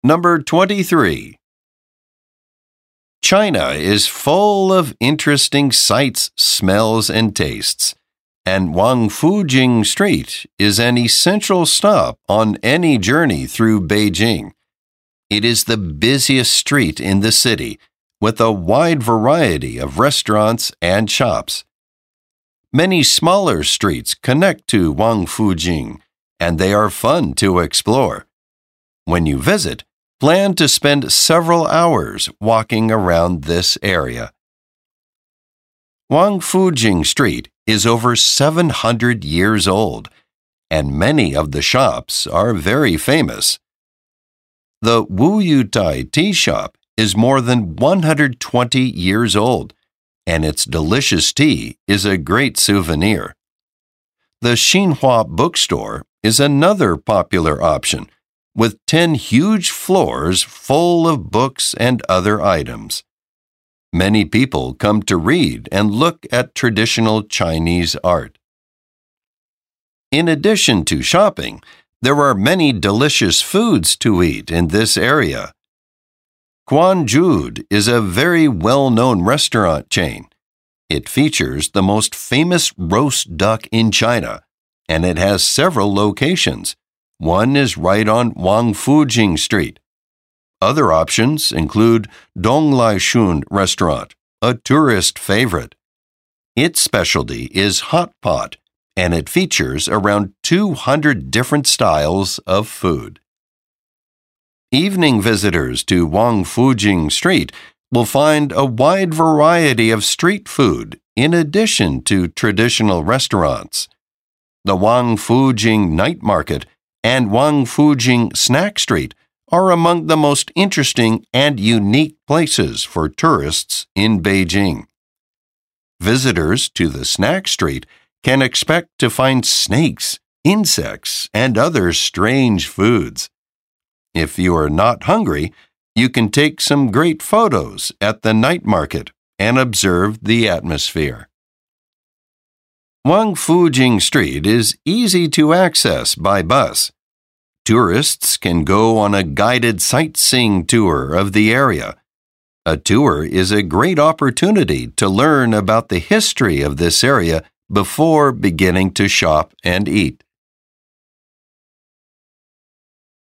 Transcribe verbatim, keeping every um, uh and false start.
Number twenty-three. China is full of interesting sights, smells, and tastes, and Wangfujing Street is an essential stop on any journey through Beijing. It is the busiest street in the city, with a wide variety of restaurants and shops. Many smaller streets connect to Wangfujing, and they are fun to explore. When you visit, plan to spend several hours walking around this area. Wangfujing Street is over seven hundred years old, and many of the shops are very famous. The Wu Yu Tai Tea Shop is more than one hundred twenty years old, and its delicious tea is a great souvenir. The Xinhua Bookstore is another popular option, with ten huge floors full of books and other items. Many people come to read and look at traditional Chinese art. In addition to shopping, there are many delicious foods to eat in this area. Quanjude is a very well-known restaurant chain. It features the most famous roast duck in China, and it has several locations. One is right on Wangfujing Street. Other options include Donglai-shun Restaurant, a tourist favorite. Its specialty is hot pot, and it features around two hundred different styles of food. Evening visitors to Wangfujing Street will find a wide variety of street food in addition to traditional restaurants. The Wangfujing Night Market and Wangfujing Snack Street are among the most interesting and unique places for tourists in Beijing. Visitors to the snack street can expect to find snakes, insects, and other strange foods. If you are not hungry, you can take some great photos at the night market and observe the atmosphere. Wangfujing Street is easy to access by bus. Tourists can go on a guided sightseeing tour of the area. A tour is a great opportunity to learn about the history of this area before beginning to shop and eat.